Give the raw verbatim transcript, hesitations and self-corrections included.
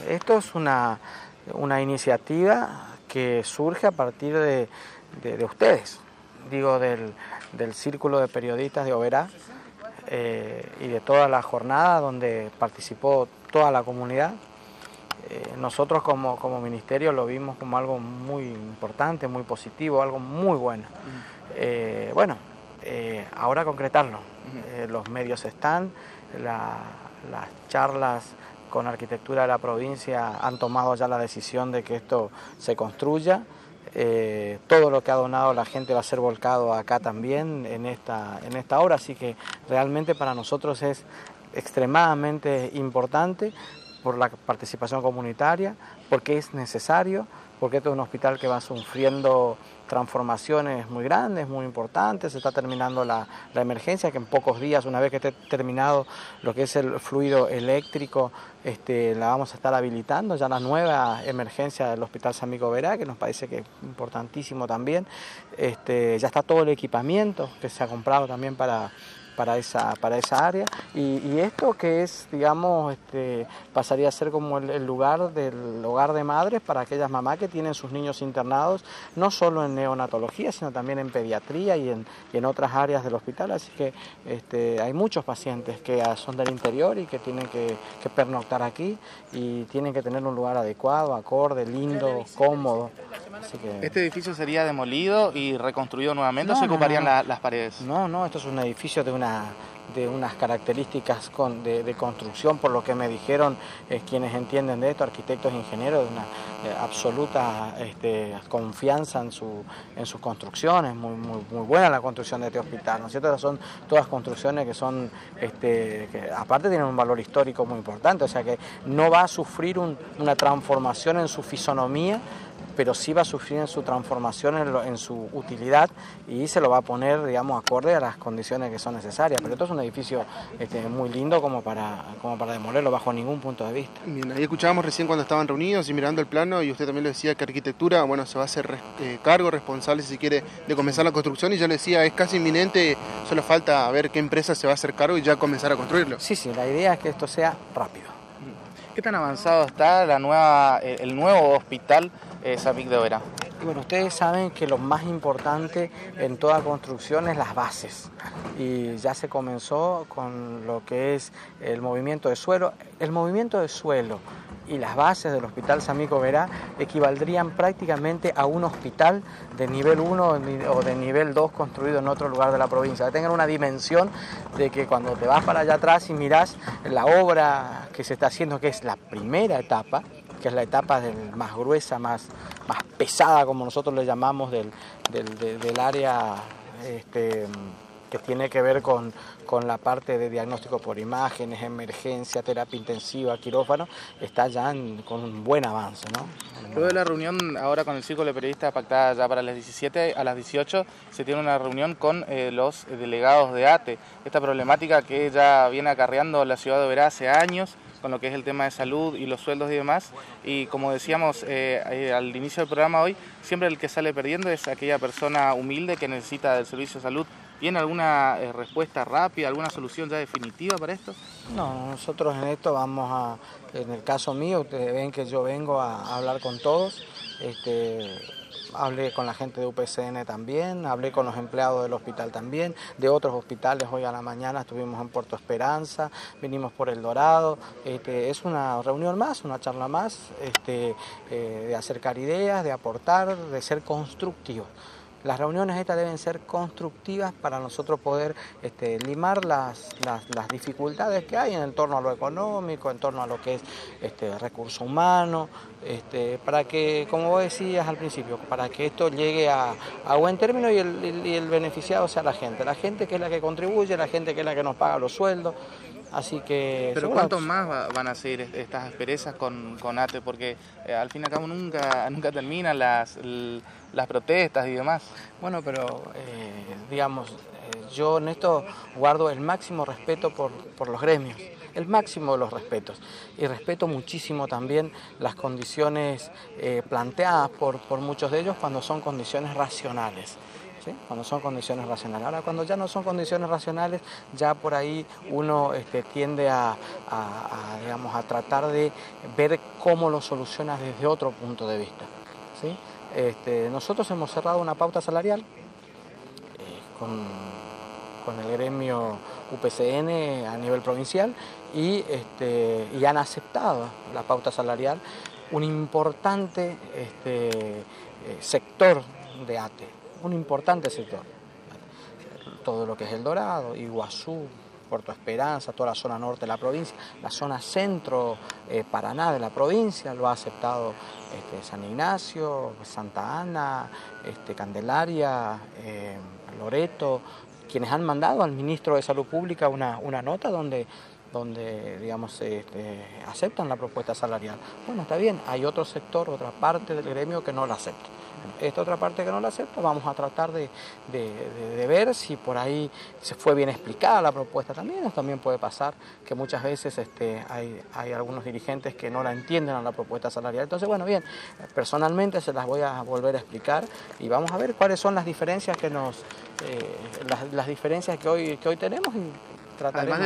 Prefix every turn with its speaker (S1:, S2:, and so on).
S1: esto es una, una iniciativa que surge a partir de, de, de ustedes, digo, del, del Círculo de Periodistas de Oberá eh, y de toda la jornada donde participó toda la comunidad. Eh, nosotros como, como ministerio lo vimos como algo muy importante, muy positivo, algo muy bueno. Eh, bueno, eh, ahora concretarlo. Eh, los medios están, la, las charlas con Arquitectura de la provincia han tomado ya la decisión de que esto se construya. Eh, todo lo que ha donado la gente va a ser volcado acá también en esta, en esta obra, así que realmente para nosotros es extremadamente importante por la participación comunitaria, porque es necesario, porque este es un hospital que va sufriendo transformaciones muy grandes, muy importantes. Se está terminando la, la emergencia, que en pocos días, una vez que esté terminado lo que es el fluido eléctrico, este, la vamos a estar habilitando, ya la nueva emergencia del Hospital San Miguel Oberá, que nos parece que es importantísimo también. Este, ya está todo el equipamiento que se ha comprado también para... Para esa, para esa área, y, y esto que es, digamos, este, pasaría a ser como el, el lugar del hogar de madres para aquellas mamás que tienen sus niños internados, no solo en neonatología, sino también en pediatría y en, y en otras áreas del hospital, así que este, hay muchos pacientes que son del interior y que tienen que, que pernoctar aquí y tienen que tener un lugar adecuado, acorde, lindo, cómodo. Así que...
S2: ¿Este edificio sería demolido y reconstruido nuevamente
S1: no,
S2: o se ocuparían
S1: no, no.
S2: La, las paredes?
S1: No, no, esto es un edificio de una de unas características con, de, de construcción, por lo que me dijeron eh, quienes entienden de esto, arquitectos e ingenieros, de una eh, absoluta este, confianza en, su, en sus construcciones, muy, muy, muy buena la construcción de este hospital, ¿no es cierto? Son todas construcciones que son, este, que aparte tienen un valor histórico muy importante, o sea que no va a sufrir un, una transformación en su fisonomía, pero sí va a sufrir en su transformación, en, lo, en su utilidad, y se lo va a poner, digamos, acorde a las condiciones que son necesarias. Pero esto es un edificio este, muy lindo como para, como para demolerlo bajo ningún punto de vista.
S3: Bien, ahí escuchábamos recién cuando estaban reunidos y mirando el plano, y usted también le decía que arquitectura, bueno, se va a hacer eh, cargo, responsable, si quiere, de comenzar la construcción, y yo le decía, es casi inminente, solo falta ver qué empresa se va a hacer cargo y ya comenzar a construirlo.
S1: Sí, sí, la idea es que esto sea rápido.
S2: ¿Qué tan avanzado está la nueva, el nuevo hospital eh, San Miguel de Oberá?
S1: Y bueno, ustedes saben que lo más importante en toda construcción es las bases, y ya se comenzó con lo que es el movimiento de suelo. El movimiento de suelo y las bases del Hospital San Miguel Oberá equivaldrían prácticamente a un hospital de nivel uno o de nivel dos construido en otro lugar de la provincia. Tengan una dimensión de que cuando te vas para allá atrás y mirás la obra que se está haciendo, que es la primera etapa, que es la etapa del, más gruesa, más, más pesada, como nosotros le llamamos, del, del, del, del área este, que tiene que ver con, con la parte de diagnóstico por imágenes, emergencia, terapia intensiva, quirófano, está ya en, con un buen avance, ¿no?
S2: Luego de la reunión ahora con el Círculo de Periodistas pactada ya para las diecisiete, a las dieciocho se tiene una reunión con eh, los delegados de A T E, esta problemática que ya viene acarreando la ciudad de Oberá hace años, con lo que es el tema de salud y los sueldos y demás, y como decíamos eh, eh, al inicio del programa hoy, siempre el que sale perdiendo es aquella persona humilde que necesita del servicio de salud. ¿Tiene alguna eh, respuesta rápida, alguna solución ya definitiva para esto?
S1: No, nosotros en esto vamos a, en el caso mío, ustedes ven que yo vengo a, a hablar con todos, este, hablé con la gente de U P C N también, hablé con los empleados del hospital también, de otros hospitales. Hoy a la mañana estuvimos en Puerto Esperanza, vinimos por El Dorado. Este, es una reunión más, una charla más, este, eh, de acercar ideas, de aportar, de ser constructivos. Las reuniones estas deben ser constructivas para nosotros poder este, limar las, las, las dificultades que hay en torno a lo económico, en torno a lo que es este, recurso humano, este, para que, como vos decías al principio, para que esto llegue a, a buen término y el, y el beneficiado sea la gente, la gente que es la que contribuye, la gente que es la que nos paga los sueldos. Así que...
S2: ¿Pero cuánto más va, van a seguir estas asperezas con, con A T E? Porque eh, al fin y al cabo nunca, nunca terminan las, las protestas y demás.
S1: Bueno, pero eh, digamos, eh, yo en esto guardo el máximo respeto por, por los gremios, el máximo de los respetos. Y respeto muchísimo también las condiciones eh, planteadas por, por muchos de ellos cuando son condiciones racionales. ¿sí? Cuando son condiciones racionales. Ahora, cuando ya no son condiciones racionales, ya por ahí uno este, tiende a, a, a, digamos, a tratar de ver cómo lo soluciona desde otro punto de vista, ¿sí? Este, nosotros hemos cerrado una pauta salarial eh, con, con el gremio U P C N a nivel provincial y, este, y han aceptado la pauta salarial un importante este, eh, sector de A T E, un importante sector. Todo lo que es El Dorado, Iguazú, Puerto Esperanza, toda la zona norte de la provincia, la zona centro, eh, Paraná de la provincia, lo ha aceptado este, San Ignacio, Santa Ana, este, Candelaria, eh, Loreto, quienes han mandado al ministro de Salud Pública una, una nota donde, donde digamos, este, aceptan la propuesta salarial. Bueno, está bien, hay otro sector, otra parte del gremio que no la acepta. Esta otra parte que no la acepta, vamos a tratar de, de, de, de ver si por ahí se fue bien explicada la propuesta también. También puede pasar que muchas veces este, hay, hay algunos dirigentes que no la entienden a la propuesta salarial. Entonces, bueno, bien, personalmente se las voy a volver a explicar y vamos a ver cuáles son las diferencias que nos, eh, las, las diferencias que hoy, que hoy tenemos y trataremos.